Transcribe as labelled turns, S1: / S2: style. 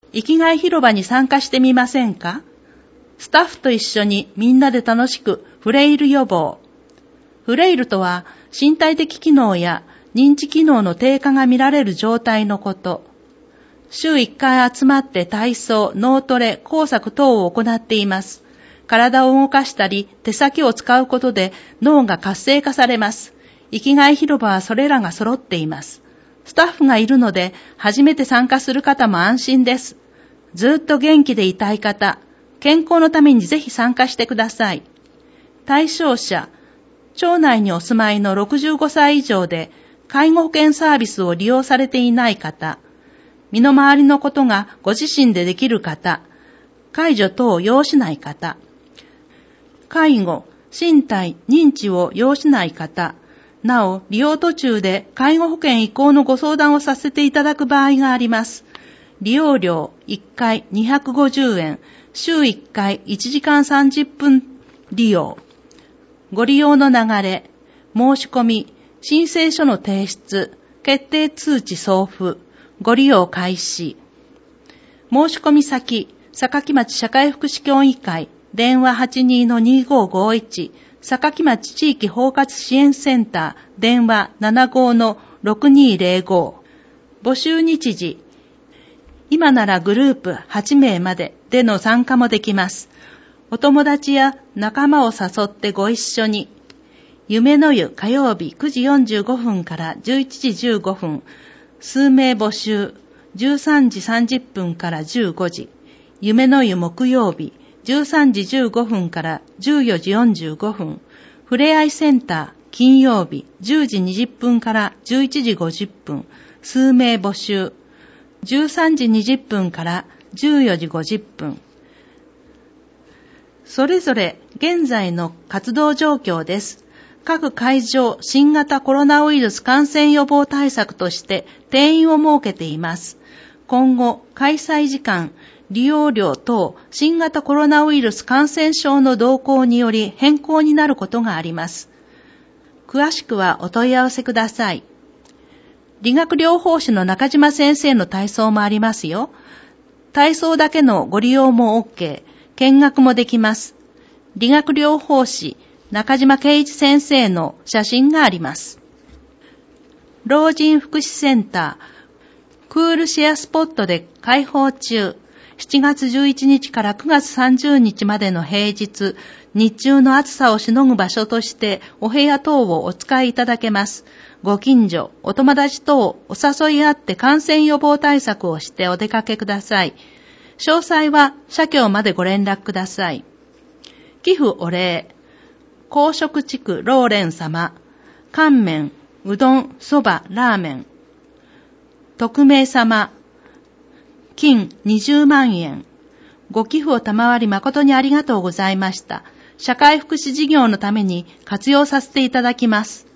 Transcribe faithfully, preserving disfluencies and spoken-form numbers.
S1: 生きがい広場に参加してみませんか？スタッフと一緒にみんなで楽しくフレイル予防。フレイルとは身体的機能や認知機能の低下が見られる状態のこと。週いっかい集まって体操、脳トレ、工作等を行っています。体を動かしたり手先を使うことで脳が活性化されます。生きがい広場はそれらが揃っています。スタッフがいるので初めて参加する方も安心です。ずっと元気でいたい方、健康のためにぜひ参加してください。対象者、町内にお住まいのろくじゅうごさい以上で介護保険サービスを利用されていない方、身の回りのことがご自身でできる方、介助等を要しない方、介護、身体、認知を要しない方、なお利用途中で介護保険移行のご相談をさせていただく場合があります。利用料いっかいにひゃくごじゅうえん、週いっかいいちじかんさんじゅっぷん利用。ご利用の流れ、申し込み、申請書の提出、決定通知送付、ご利用開始。申し込み先、坂町社会福祉協議会、電話 はちにーのにーごーごーいち、坂町地域包括支援センター、電話 ななごーのろくにーぜろごー。募集日時、今ならグループはちめいまででの参加もできます。お友達や仲間を誘ってご一緒に。夢の湯火曜日くじよんじゅうごふんからじゅういちじじゅうごふん。数名募集。じゅうさんじさんじゅっぷんからじゅうごじ。夢の湯木曜日じゅうさんじじゅうごふんからじゅうよじよんじゅうごふん。ふれあいセンター金曜日じゅうじにじゅっぷんからじゅういちじごじゅっぷん。数名募集。じゅうさんじにじゅっぷんからじゅうよじごじゅっぷん。それぞれ現在の活動状況です。各会場、新型コロナウイルス感染予防対策として定員を設けています。今後、開催時間、利用料等、新型コロナウイルス感染症の動向により変更になることがあります。詳しくはお問い合わせください。理学療法士の中島先生の体操もありますよ。体操だけのご利用も OK、見学もできます。理学療法士中島圭一先生の写真があります。老人福祉センター、クールシェアスポットで開放中。しちがつじゅういちにちからくがつさんじゅうにちまでの平日、日中の暑さをしのぐ場所としてお部屋等をお使いいただけます。ご近所、お友達等お誘いあって感染予防対策をしてお出かけください。詳細は社協までご連絡ください。寄付お礼、公職地区ローレン様、乾麺、うどん、そば、ラーメン。匿名様、金にじゅうまんえん。ご寄付を賜り誠にありがとうございました。社会福祉事業のために活用させていただきます。